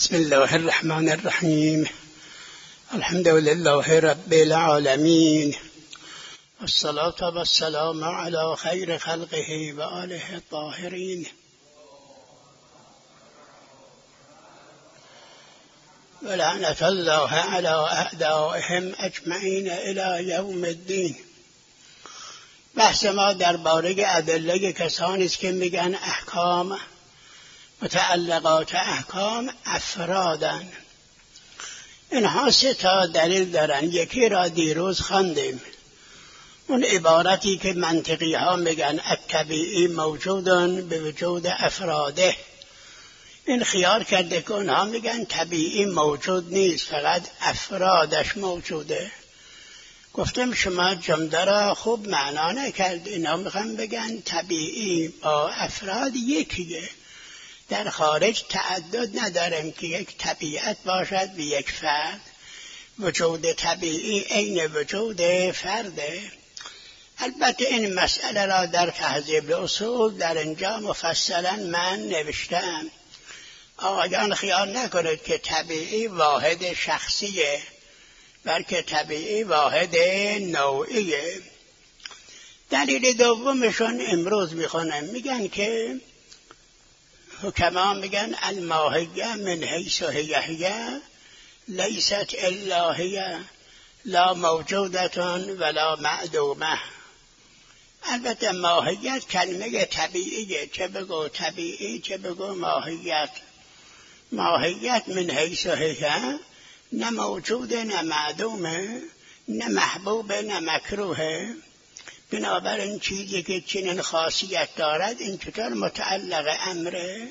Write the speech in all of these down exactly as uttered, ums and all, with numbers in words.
بسم الله الرحمن الرحیم. الحمد لله رب العالمین، والصلاة والسلام علی خیر خلقه و آله الطاهرین. ولعنة الله علی اعدائهم اجمعین الی یوم الدین. بحث ما درباره ادله کسانی است که میگن احکام، متعلقات احکام افرادن. اینها سه تا دلیل دارن. یکی را دیروز خواندیم، اون عبارتی که منطقی ها میگن الطبیعی موجودن به وجود افراده. این خیال کرده که اونها میگن طبیعی موجود نیست، فقط افرادش موجوده. گفتم شما جمله را خوب معنا نکرد. اینا میخوان بگن طبیعی با افراد یکیه. در خارج تعدد نداریم که یک طبیعت باشد به یک فرد. وجود طبیعی عین وجود فرده. البته این مسئله را در تهذیب اصول در اینجا مفصلا من نوشتم. آقایان خیال نکنید که طبیعی واحد شخصیه، بلکه طبیعی واحد نوعیه. دلیل دومشون امروز میخونم، میگن که حکما میگن الماهیه من حیث هیه لیست الا هیه لا موجودتون ولا معدومه. البته ماهیت کلمه طبیعیه، چه بگو طبیعی چه بگو ماهیت. ماهیت من حیث هیه نه موجوده نه معدومه، نه محبوبه نه مکروهه. بنابراین چیزی که چنین خاصیت دارد این چطور متعلق امره؟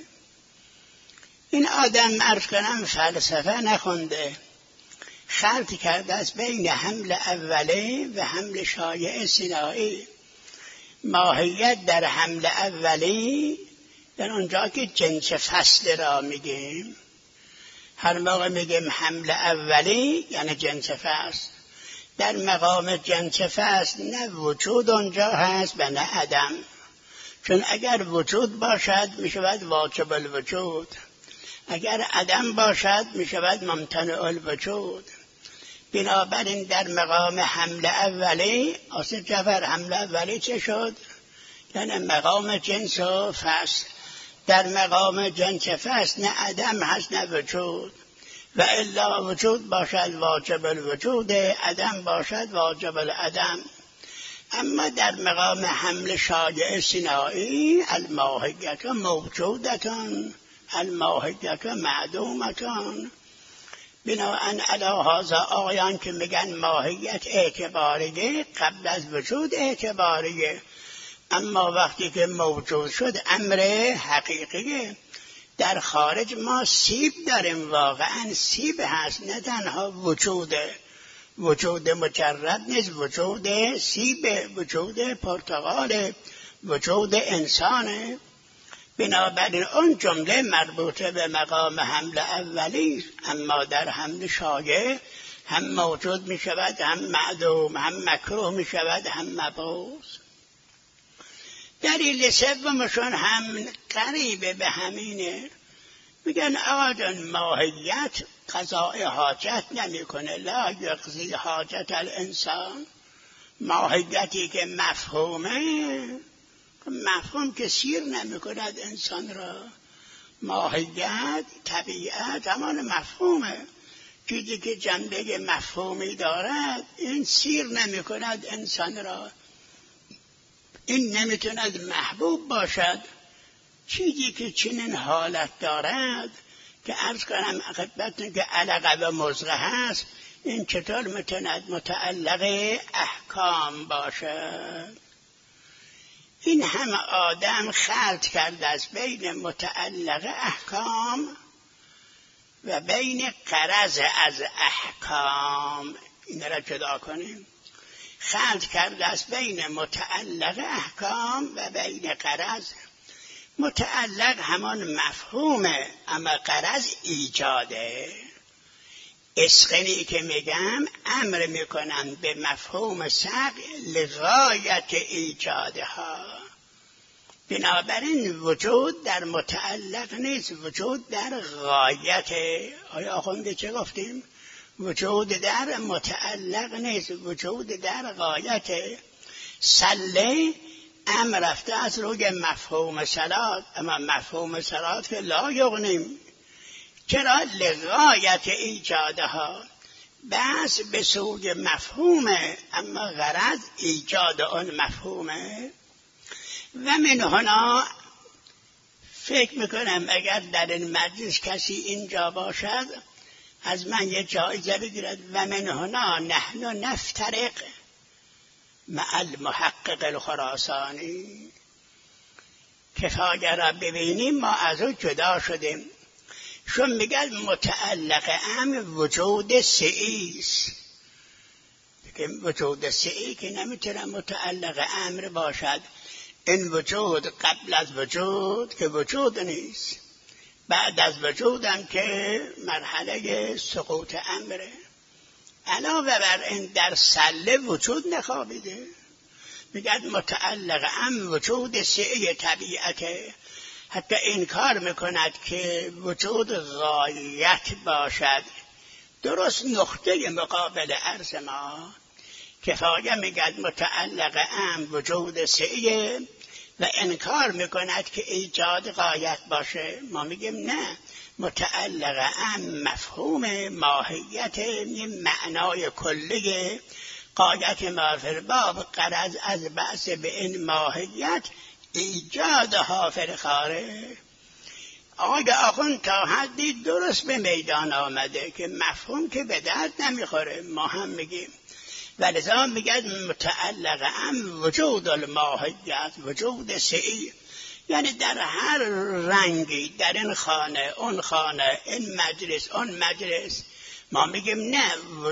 این آدم عرض کنم فلسفه نخونده، خلط کرده از بین حمل اوله و حمل شایع صناعی. ماهیت در حمل اولی در اونجا که جنس فصل را میگیم، هر موقع میگیم حمل اولی یعنی جنس فصل. در مقام جنس فصل نه وجود اونجا هست و نه عدم، چون اگر وجود باشد میشود واجب الوجود، اگر عدم باشد میشود ممتنع الوجود. بنابراین در مقام حمل اولی آصف جعفر حمل اولی چه شد؟ یعنی مقام جنس و فصل. در مقام جنس فصل نه عدم هست نه وجود، و الا وجود باشد واجب الوجود، عدم باشد واجب العدم. اما در مقام حمل شایع صناعی الماهیت موجودتان الماهیت معدومتان. بناهن علی هذا آقایان که میگن ماهیت اعتباریه، قبل از وجود اعتباریه، اما وقتی که موجود شد امر حقیقیه. در خارج ما سیب داریم، واقعا سیب هست، نه تنها وجوده، وجود مجرد نیست، وجود سیب، وجود پرتقال، وجود انسانه. بنابراین اون جمله مربوطه به مقام حمل اولی، اما در حمل شایع هم موجود می شود، هم معدوم، هم مکروه می شود، هم مبعوث. دلیل سومشون هم قریب به همینه. میگن آقا جان ماهیت قضاء حاجت نمی کنه، لا یقضی حاجت الانسان. ماهیتی که مفهومه، مفهوم که سیر نمی کند انسان را. ماهیت طبیعت همان مفهومه، چیزی که جنبه مفهومی دارد این سیر نمی کند انسان را. این نمیتوند محبوب باشد. چیزی که چنین حالت دارد که عرض کنم خدمتتون که علقه و مضغه هست، این چطور میتوند متعلق احکام باشد؟ این همه آدم خلط کرده از بین متعلق احکام و بین غرض از احکام. این را جدا کنیم. خلط کرده از بین متعلق احکام و بین غرض. متعلق همان مفهومه، اما غرض ایجاده. اسقنی که میگم امر میکنن به مفهوم سبع لغایت ایجادها. بنابراین وجود در متعلق نیست، وجود در غایت. آیا آخونده چه گفتیم؟ وجود در متعلق نیست، وجود در غایت. سله امر رفته از روی مفهوم صلات، اما مفهوم صلات که لا یغنیم. چرا؟ لغایت ایجادها، بس به سوی مفهومه، اما غرض ایجاد آن مفهومه. و من هنا فکر میکنم اگر در این مجلس کسی اینجا باشد از من یه جایزه بگیرد. و من هنا نحن نفترق مع المحقق الخراسانی. کفایه را ببینیم ما از او جدا شدیم. چون میگن متعلق ام وجود سعیست، که وجود سعی که نمیتونه متعلق امر باشد. این وجود قبل از وجود که وجود نیست، بعد از وجودم که مرحله سقوط امره. علاوه بر این در سله وجود نخوابیده. میگن متعلق ام وجود سعی طبیعته. حتی انکار میکند که وجود غایت باشد. درست نقطه مقابل عرض ما. کفایه میگد متعلق ام وجود سعیه و انکار میکند که ایجاد غایت باشه. ما میگیم نه، متعلق ام مفهوم ماهیت، معنای کلیه. غایت ما فی الباب غرض از بحث به این ماهیت ایجادها فی الخارج. آقای آخوند تا حدی درست به میدان آمده که مفهوم که به درد نمیخوره. ما هم میگیم ولذا میگه متعلق ام وجود الماهیت، وجود سعی، یعنی در هر رنگی، در این خانه اون خانه، این مجلس اون مجلس. ما میگیم نه،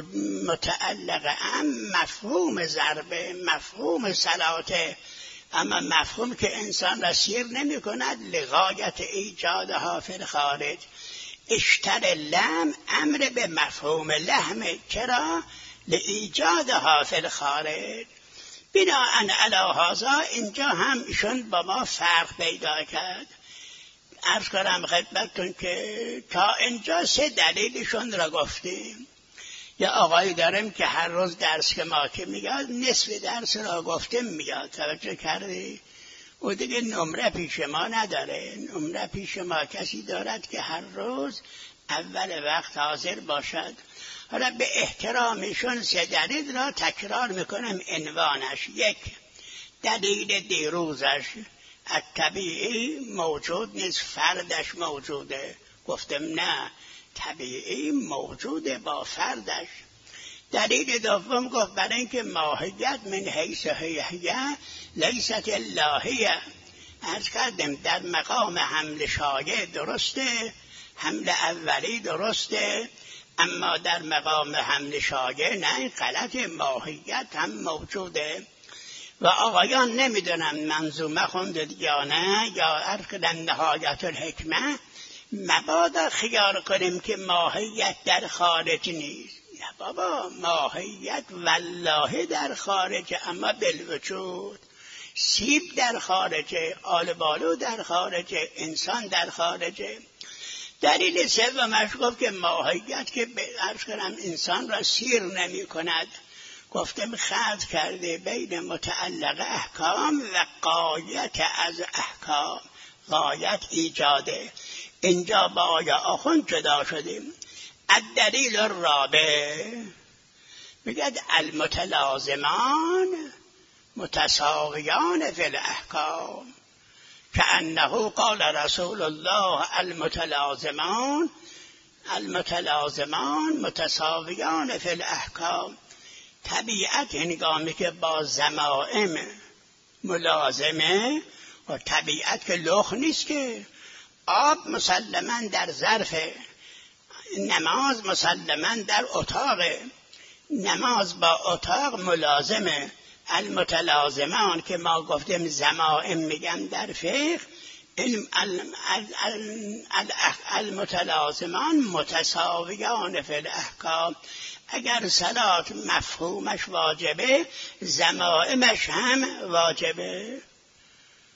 متعلق ام مفهوم ضربه، مفهوم صلاته، اما مفهوم که انسان را سیر نمی کند لغایت ایجادها فی الخارج. اشتر لم امر به مفهوم لحم. چرا؟ لایجادها فی الخارج. بناءً علی هذا اینجا هم ایشون با ما فرق پیدا کرد. عرض کنم خدمتتون که تا اینجا سه دلیلشون را گفتیم. یا آقایی داریم که هر روز درس که ما که میاد نصف درس را گفتیم میاد. توجه کردی؟ او دیگه نمره پیش ما نداره. نمره پیش ما کسی دارد که هر روز اول وقت حاضر باشد. حالا به احترامشون سه دلیل را تکرار میکنم عنوانش. یک، دلیل دیروزش طبیعی موجود نیست، فردش موجوده. گفتم نه، طبیعی موجوده با فردش. دلیل دوم گفت برای اینکه ماهیت من حیث هیه لیست اللهیه. عرض کردم در مقام حمل شایع درسته، حمل اولی درسته، اما در مقام حمل شایع نه، غلط. ماهیت هم موجوده. و آقایان نمیدونم منظومه خوندید یا نه، یا عرض کردم نهایت الحکمه. مبادا خیال کنیم که ماهیت در خارج نیست. نه بابا، ماهیت والله در خارج، اما بالوجود. سیب در خارجه، آل بالو در خارجه، انسان در خارجه. دلیل سومش گفت که ماهیت که عرض کنم انسان را سیر نمی کند. گفتم خلط کرده بین متعلق احکام و غایت از احکام. غایت ایجاده. اینجا با آیا آخوند جدا شدیم. الدلیل الرابع میگد المتلازمان متساویان فی الاحکام، کأنه قال رسول الله المتلازمان المتلازمان متساویان فی الاحکام. طبیعت هنگامی که با ضمائم ملازمه، و طبیعت که لخ نیست که. آب مسلماً در ظرفه، نماز مسلماً در اتاق، نماز با اتاق ملازمه. المتلازمان که ما گفتیم ضمائم میگم در فقه، المتلازمان متساویان فی الاحکام. اگر صلات مفهومش واجبه، ضمائمش هم واجبه.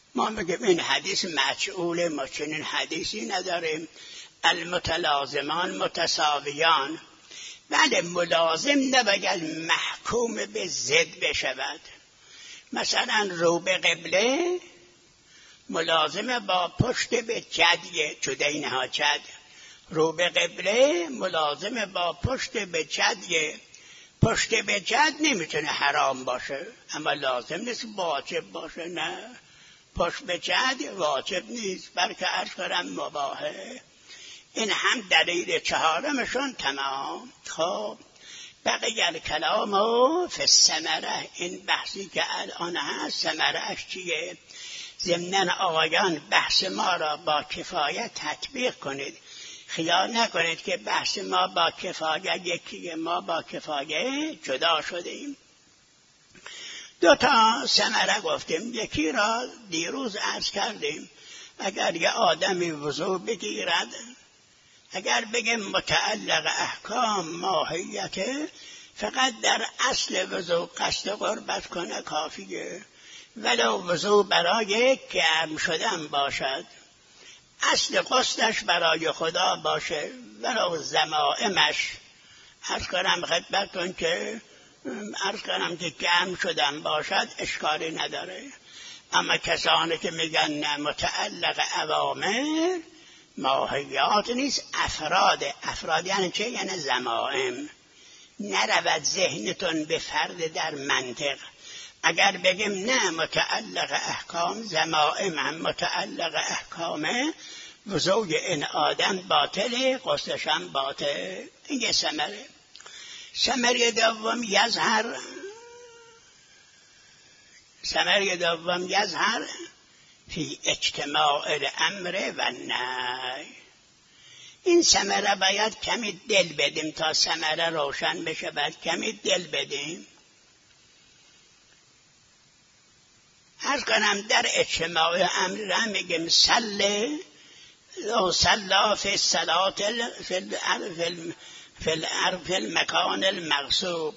ما میگیم این حدیث مجعول، ما چنین حدیثی نداریم. المتلازمان متساویان. بله ملازم نباید محکوم به ضد بشود. مثلا رو به قبله ملازم با پشت به جدیه، جدینها جد. رو به قبله ملازم با پشت به جدیه. پشت به جد نمیتونه حرام باشه اما لازم نیست واجب باشه. نه، پشت به جد واجب نیست بلکه عرض کنم مباحه. این هم دلیل چهارمشون تمام. خب بقیه کلام و فی الثمره، این بحثی که الان هست ثمره‌اش چیه؟ ضمناً آقایان بحث ما را با کفایت تطبیق کنید. خیال نکنید که بحث ما با کفایت یکیه، ما با کفایت جدا شدیم. دو تا ثمره گفتیم. یکی را دیروز عرض کردیم. اگر یه آدمی وضو بگیرد، اگر بگیم متعلق احکام ماهیت، فقط در اصل وضو قصد قربت کنه کافیه، ولو وضو برای گرم شدن باشد، اصل قصدش برای خدا باشه، ولو ضمائمش عرض کنم خدمتتون که عرض کنم که گرم شدن باشد اشکالی نداره. اما کسانی که میگن نه متعلق اوامر ماهیات نیست، افراد. افراد یعنی چه؟ یعنی ضمائم. نرود ذهنتون به فرد در منطق. اگر بگیم نه متعلق احکام ضمائم هم متعلق احکامه، وضوء این آدم باطله، غسلش هم باطل. این یه ثمره. ثمره دوم یظهر ثمره دوم یظهر فی اجتماع الامر و نهی. این ثمره باید کمی دل بدیم تا ثمره روشن بشه. باید کمی دل بدیم. عرض کنم در اجتماع امر میگیم صله او صلا فی الصلاه فی المکان المغصوب.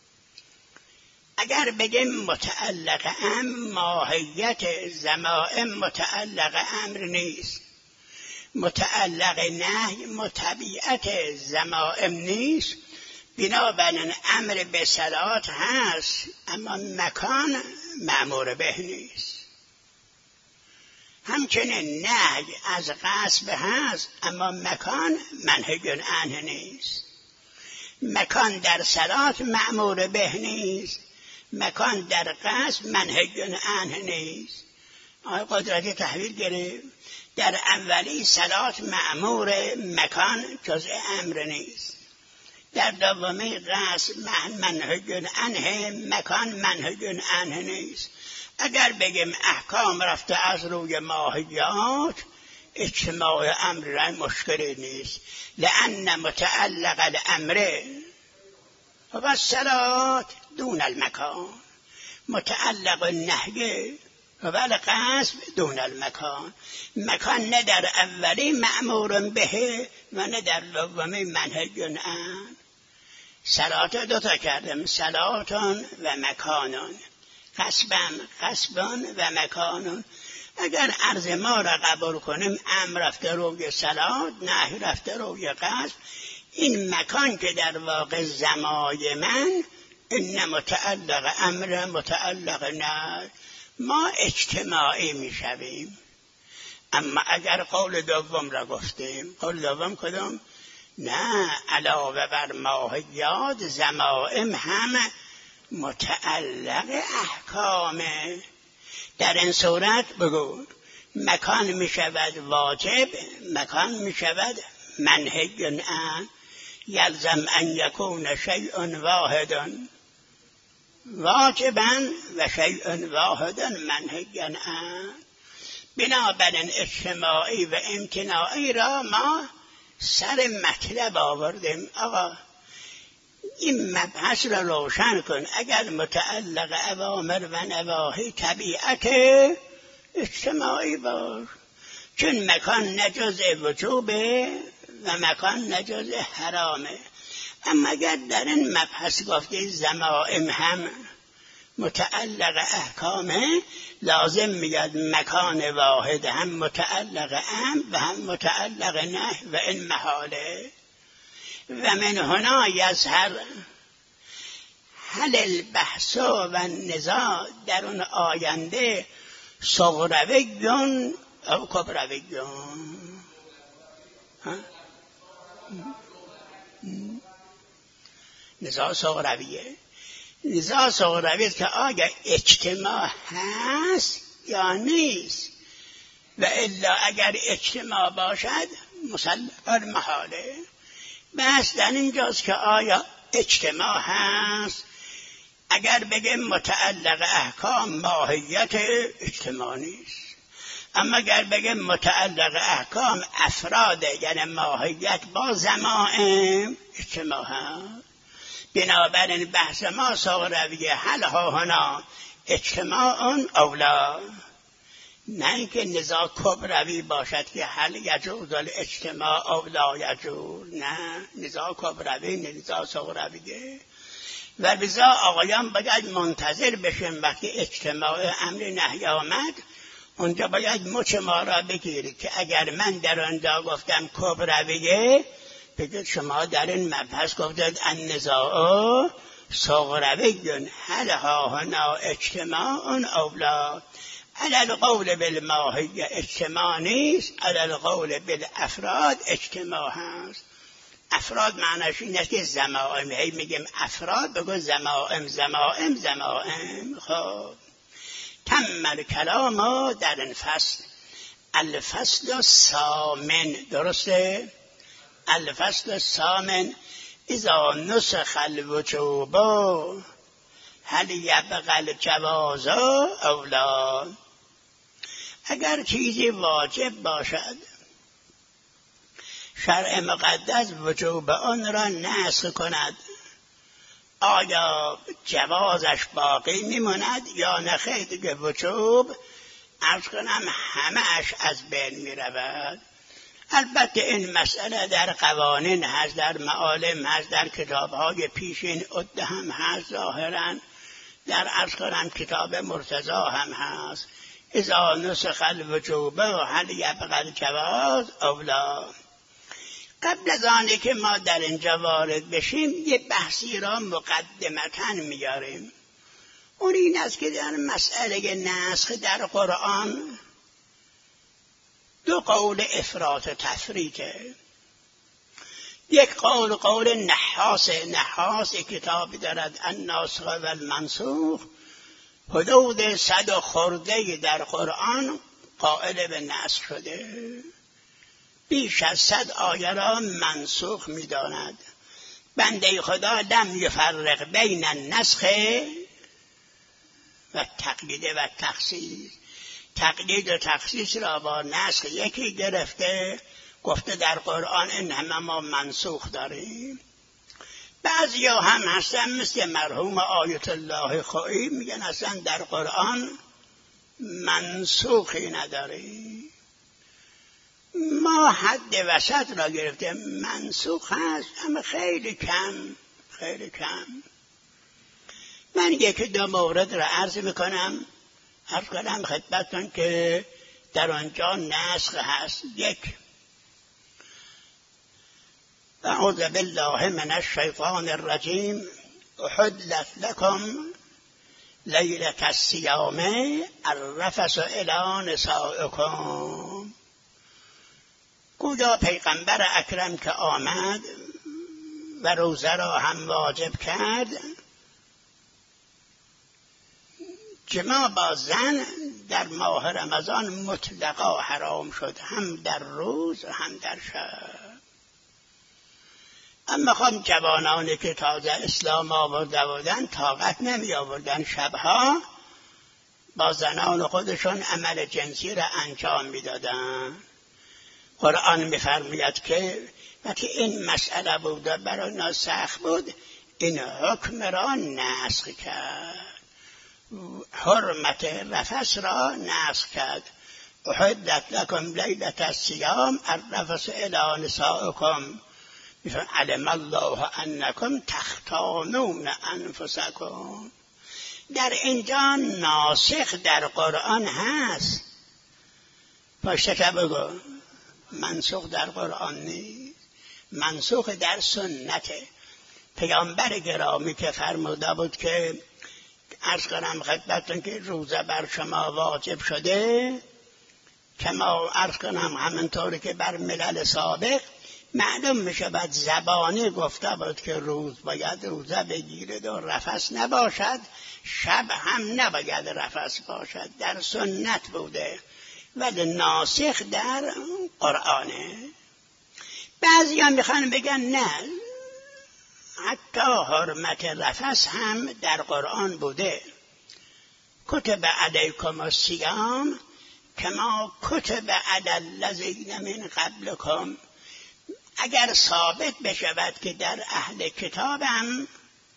اگر بگیم متعلق امر، ماهیت ضمائم متعلق امر نیست، متعلق نهی متبعیت ضمائم نیست، بنابراین امر به صلات هست اما مکان مأمور به نیست. همچنین نهی از غصب هست اما مکان منهی عنه نیست. مکان در صلات مأمور به نیست، مکان در غصب منهی عنه نیست. آقای قدرتی تحویل گرفت. در اولی صلات مأمور، مکان جزء امر نیست. در دومی غصب منهی عنه، مکان منهی عنه نیست. اگر بگیم احکام رفته از روی ماهیات، اجتماع امر را مشکلی نیست. لأن متعلق الامر و الصلات دون المکان، متعلق النهی و الغصب دون المکان. مکان نه در اولی مأمور به و نه در دومی منهی عنه. صلات دوتا کردم، صلاتان و مکانان، غصبن غصبان و مکانان. اگر عرض ما را قبول کنیم امر رفته روی صلات، نهی رفته روی غصب، این مکان که در واقع زمای من این متعلق امر متعلق نه، ما اجتماعی می شویم. اما اگر قول دوم را گفتیم، قول دوم کدام؟ نه، علاوه بر ماهیات ضمائم هم متعلق احکامه. در این صورت بگو مکان می شود واجب، مکان می شود منهی عنه. یلزم ان یکون شیء واحد واجبا و شیء واحد منهی عنه. بنابراین اجتماعی و امتناعی را ما سر مطلب آوردیم. آقا این مبحث را روشن کن. اگر متعلق اوامر و نواهی طبیعت اجتماعی باش، چون مکان نجز وجوبه و مکان نجز حرامه. اما اگر در این مبحث گفتی ضمائم هم متعلق احکامه لازم میگد مکان واحد، هم متعلق ام و هم متعلق نهی و این محاله. و من هنا یظهر هل البحث و النزاع در اون آینده صغرویون او کبرویون. نزاع صغرویه. نزاع صغرویه که آیا اجتماع هست یا نیست، و الا اگر اجتماع باشد مسلم محاله. بس در اینجاست که آیا اجتماع هست. اگر بگیم متعلق احکام ماهیت اجتماع نیست، اما اگر بگیم متعلق احکام افراده یعنی ماهیت با ضمائم اجتماع هست. بنابراین بحث ما صغرویه هل ها هنا اجتماع اولا، نه اینکه نزاع کبروی باشد که هل یجوز الاجتماع اولا یجوز، نه، نزاع کبروی نزاع صغرویه. و بذا آقایان باید منتظر بشیم وقتی اجتماع امر نهی آمد، اونجا باید مچ ما را بگیرید که اگر من در آنجا گفتم کبرویه، بگید شما در این مبحث گفتید النزاع صغروی هل ها هنا اجتماع اولا. علی القول بالماهیه اجتماع نیست، علی القول بالافراد اجتماع هست. افراد معنیش این است که ضمائم، هی میگیم افراد بگو ضمائم ضمائم ضمائم. خب تم الکلام در این فصل. الفصل الثامن، درسته؟ الفصل الثامن اذا نسخ الوجوب هل یبقى الجواز اولا. اگر چیزی واجب باشد شرع مقدس وجوب آن را نسخ کند، آیا جوازش باقی میماند یا نخیر؟ دیگه وجوب عرض کنم همه اش از بین میرود. البته این مسئله در قوانین هست، در معالم هست، در کتاب‌های پیشین عده هم هست، ظاهراً در عرض کنم کتاب مرتضی هم هست. اذا نسخ الوجوب هل یبقى الجواز اولا. قبل از آنی که ما در اینجا وارد بشیم یه بحثی را مقدمتاً میاریم. اون این است که در مسئله نسخ در قرآن دو قول افراط و تفریطه. یک قول قول نحاس. نحاس کتابی دارد الناسخ و المنسوخ، حدود صد و خورده در قرآن قائل به نسخ شده، بیش از صد آیه را منسوخ می‌داند. بنده خدا لم یفرق بین النسخ و تقیید و تخصیص. تقیید و تخصیص را با نسخ یکی گرفته، گفته در قرآن این همه ما منسوخ داریم. بعضی ها هم هستن مثل مرحوم آیت الله خویی میگن اصلا در قرآن منسوخی نداریم. ما حد وسط را گرفته، منسوخ هست اما خیلی کم خیلی کم. من یکی دو مورد را عرض میکنم عرض کنم خدمتتون که در آنجا نسخ هست. یک، اعوذ بالله من الشیطان الرجیم احلت لکم لیلة الصیام الرفث الی نسائکم. گویا پیغمبر اکرم که آمد و روزه را هم واجب کرد، جماع با زن در ماه رمضان مطلقا حرام شد، هم در روز هم در شب. اما خب جوانانی که تازه اسلام آورده بودن طاقت نمی آوردن، شبها با زنان خودشون عمل جنسی را انجام می دادن. قرآن می فرماید که وقتی این مسئله بود برای اینا سخت بود، این حکم را نسخ کرد، حرمت رفث را نسخ کرد. احلت لکم لیلة الصیام الرفث الی نسائکم علم الله انکم تختانون انفسکم. در اینجا ناسخ در قرآن هست، پاشته که بگو منسوخ در قرآن نیست، منسوخ در سنته. پیامبر گرامی که فرموده بود که عرض کنم خدمتتون که روزه بر شما واجب شده، که ما عرض کنم همینطوری که بر ملل سابق معلوم می شود زبانی گفته بود که روز باید روزه بگیرد و رفث نباشد، شب هم نباید رفث باشد، در سنت بوده، ولی ناسخ در قرآنه. بعضی هم میخوان بگن نه، حتی حرمت رفث هم در قرآن بوده. کتب علیکم الصیام کما کتب علی الذین من قبلکم. اگر ثابت بشود که در اهل کتابم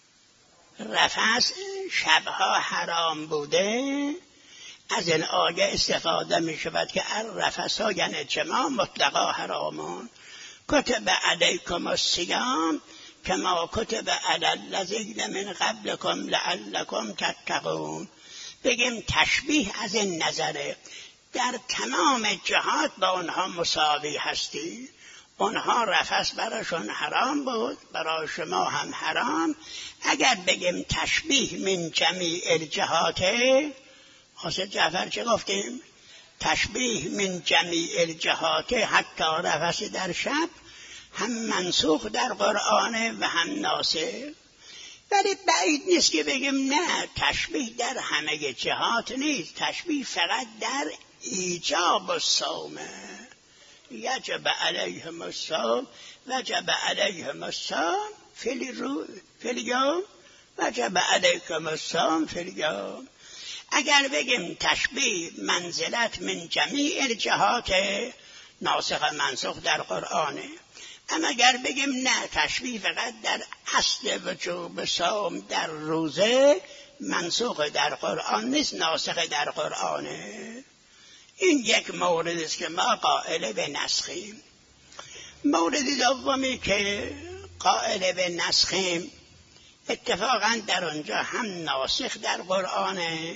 رفث شبها حرام بوده، از این آیه استفاده می شود که الرفث ها یعنی جماع مطلقا حرامون. کتب علیکم الصیام کما کتب علی الذین من قبلکم لعلکم تتقون. بگیم تشبیه از این نظره، در تمام جهات با آنها مساوی هستی. آنها رفث براشون حرام بود، برای شما هم حرام. اگر بگیم تشبیه من جمیع الجهات، حسین جعفر چه گفتیم؟ تشبیه من جمیع الجهات، حتی رفث در شب هم منسوخ در قرآن و هم ناسخ. ولی بعید نیست که بگیم نه، تشبیه در همه جهات نیست، تشبیه فقط در ایجاب الصوم. یجب علیهم الصوم وجب علیهم الصوم فی الیوم وجب علیکم الصوم فی الیوم. اگر بگیم تشبیه منزلت من جمیع الجهات، ناسخ منسوخ در قرآنه. اما اگر بگیم نه، تشبیه فقط در اصل وجوب صوم در روزه، منسوخ در قرآن نیست، ناسخ در قرآنه. این یک مورد است که ما قائل به نسخیم. مورد دومی که قائل به نسخیم، اتفاقا در آنجا هم ناسخ در قرآنه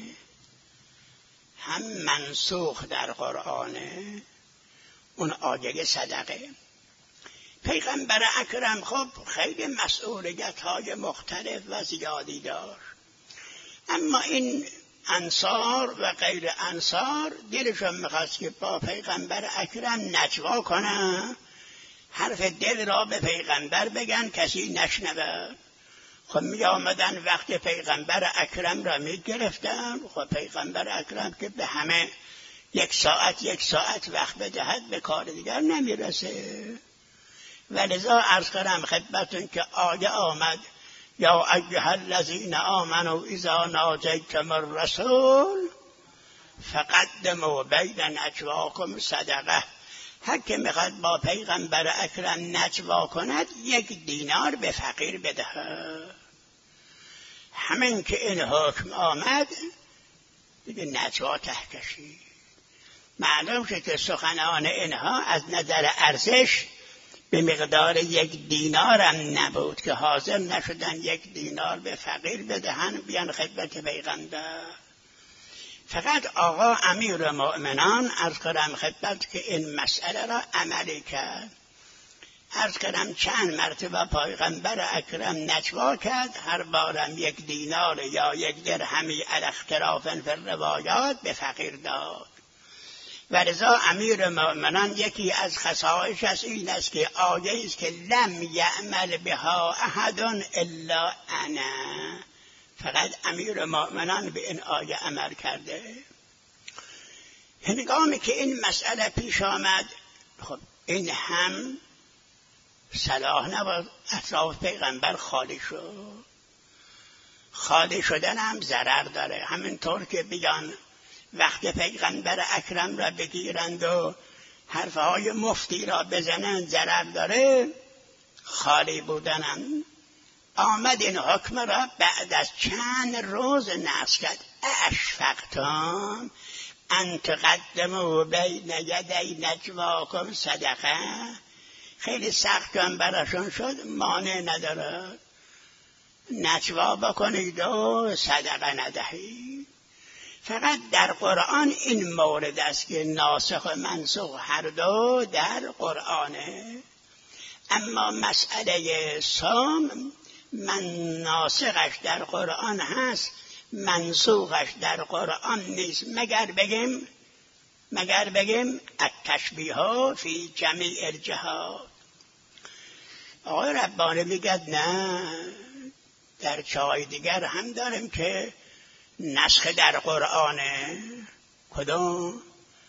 هم منسوخ در قرآنه. اون آیه صدقه. پیغمبر اکرم خب خیلی مسئولیت های مختلف و زیادی داشت، اما این انصار و غیر انصار دلشون میخواست که با پیغمبر اکرم نجوا کنن، حرف دل را به پیغمبر بگن کسی نشنود. خب می آمدن وقت پیغمبر اکرم را می گرفتن. خب پیغمبر اکرم که به همه یک ساعت یک ساعت وقت بدهد به کار دیگر نمیرسه. ولذا عرض کنم خدمتون که آیه آمد یا ایها الذین آمنوا اذا ناجیتم الرسول فقدموا بین نجواکم صدقه. هر که میخواد با پیغمبر اکرم نجوا کند یک دینار به فقیر بدهد. همین که این حکم آمد دیگه نجوا ته کشید. معلوم شد که سخنان اینها از نظر ارزش به مقدار یک دینار هم نبود که حاضر نشدن یک دینار به فقیر بدهن بیان خدمت پیغمبر. فقط آقا امیر مؤمنان عرض کنم خدمت که این مسئله را عملی کرد. عرض کنم چند مرتبه پیغمبر اکرم نجوا کرد، هر بارم یک دینار یا یک درهمی علی اختلاف فی الروایات به فقیر داد. ولذا امیر مؤمنان یکی از خصائصش از این است که آیه است که لم یعمل بها احد الا انا، فقط امیر مؤمنان به این آیه عمل کرده. هنگامی که این مسئله پیش آمد، خب این هم صلاح نبود، اطراف پیغمبر خالی شد. خالی شدن هم ضرر داره. همینطور که بیان وقت پیغمبر اکرم را بگیرند و حرفهای مفتی را بزنند ضرر داره، خالی بودنم. آمد این حکم را بعد از چند روز نسخ کرد. اشفقتم ان تقدموا بین یدی نجواکم صدقه. خیلی سخت هم براشون شد، مانع نداره. نجوا بکنید و صدقه ندهید. فقط در قرآن این مورد است که ناسخ و منسوخ هر دو در قرآنه. اما مسئله صوم من ناسخش در قرآن هست، منسوخش در قرآن نیست، مگر بگیم مگر بگیم التشبیه فی جمیع الجهات. آقای ربانی میگه نه، در جای دیگر هم داریم که نسخ در قرآنه. کدوم؟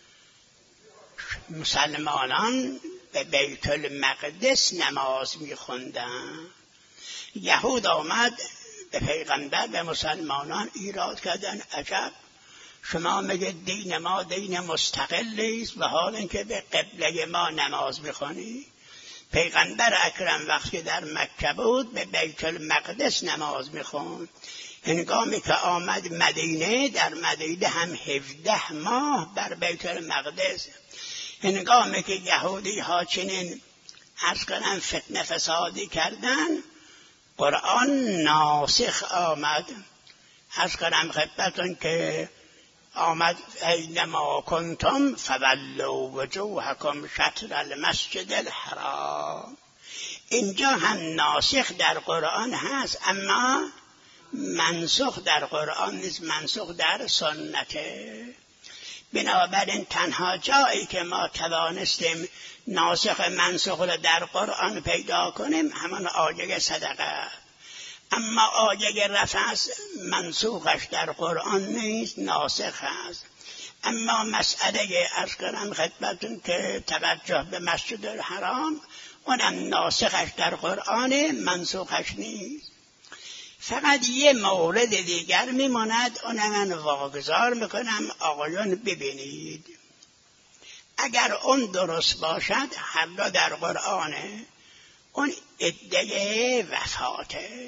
مسلمانان به بیت المقدس نماز میخوندن. یهود آمد به پیغمبر به مسلمانان ایراد کردن، عجب شما میگید دین ما دین مستقلی است و حال اینکه به قبله ما نماز میخونی. پیغمبر اکرم وقتی در مکه بود به بیت المقدس نماز میخوند. هنگامی که آمد مدینه، در مدینه هم هفده ماه بر بیت المقدس. هنگامی که یهودی ها چنین عرض کنم فتنه فسادی کردن، قرآن ناسخ آمد. عرض کنم خدمتتون که آمد اینما کنتم فولوا وجوهکم شطر المسجد الحرام. اینجا هم ناسخ در قرآن هست اما منسوخ در قرآن نیست، منسوخ در سنته. بنابراین تنها جایی که ما توانستیم ناسخ منسوخ را در قرآن پیدا کنیم همان آیه صدقه. اما آیه رفع منسوخش در قرآن نیست، ناسخ است. اما مسئله عرض کنم خدمتتون که توجه به مسجد الحرام، اونم ناسخش در قرآن، منسوخش نیست. فقط یه مورد دیگر میماند، اونم من واگذار میکنم آقایان ببینید. اگر اون درست باشد هر دو در قرآنه. اون عده وفاته.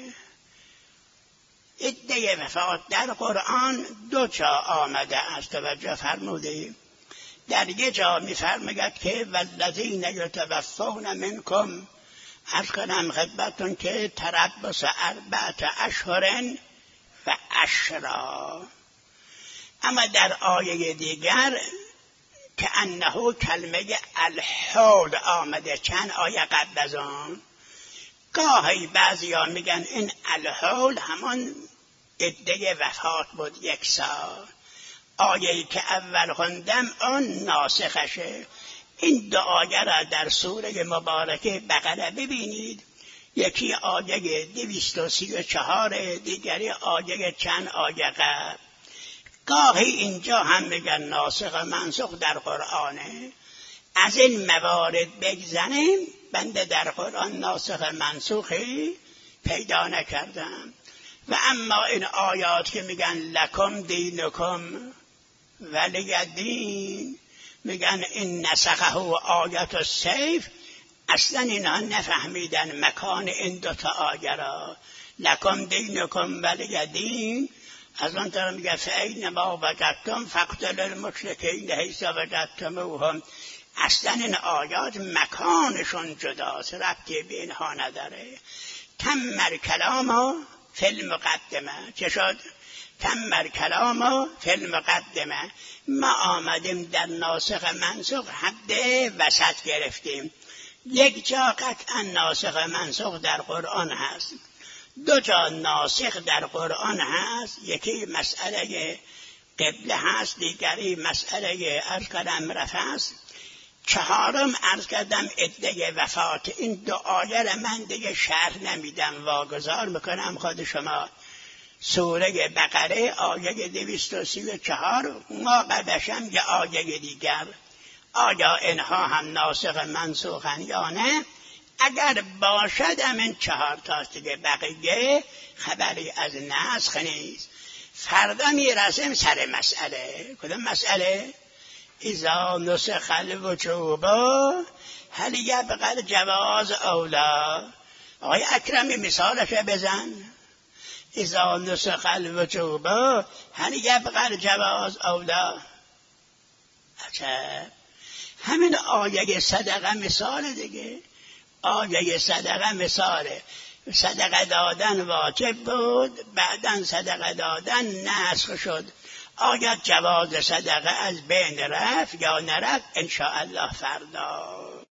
عده وفات در قرآن دو جا آمده است، توجه فرمودید. در یک جا میفرماید که والذین یتوفون منکم، عرض کنم خدمتتون که تربص اربعة اشهر و عشرا. اما در آیه دیگر که انه کلمه الحول آمده، چند آیه قبل از آن. گاهی بعضی ها میگن این الحول همان عده وفات بود، یک سال. آیه‌ای که اول خوندم آن ناسخشه. این دو آیه را در سوره مبارکه بقره ببینید. یکی آیه دویست و سی و چهار، دیگری آیه چند آیه قبل. گاهی اینجا هم میگن ناسخ و منسوخ در قرآنه. از این موارد بگذنیم، بنده در قرآن ناسخ منسوخی پیدا نکردم. و اما این آیات که میگن لکم دینکم ولی دین، میگن این نسخه و آیت السیف، اصلا اینا نفهمیدن مکان این دوتا آیه را. لکم دینکم ولی دین، از اون طرف میگه فاینما وجدتم فاقتلوا المشرکین حیث وجدتموهم. اصلا این آیات مکانشون جداست، ربطی به اینها نداره. تمر کلاما فی المقدمه. چه شد؟ تمر کلاما فی المقدمه. ما آمدیم در ناسخ منسوخ حد وسط گرفتیم. یک جا قطعا ناسخ منسوخ در قرآن هست، دو جا ناسخ در قرآن هست. یکی مسئله قبله هست، دیگری مسئله عرض کردم رفع است. چهارم عرض کردم عده وفات. این دو آیه را من دیگه شرح نمیدم، واگذار میکنم خود شما. سوره بقره آیه دویست و سی و چهار، ما بعدشم یه آیه دیگر. آیا اینها هم ناسخ منسوخن یا نه؟ اگر باشد همین چهار تاست دیگه، بقیه خبری از نسخ نیست. فردا میرسیم سر مسئله. کدوم مسئله؟ اذا نسخ الوجوب هل یبقى الجواز اولا. آقای اکرمی مثالش بزن. اذا نسخ الوجوب هل یبقى الجواز اولا. عجب، همین آیه صدقه مثال دیگه. آیه صدقه مثاله. صدقه دادن واجب بود، بعداً صدقه دادن نسخ شد. آیا جواز صدقه از بین رفت یا نرفت؟ انشاءالله فردا.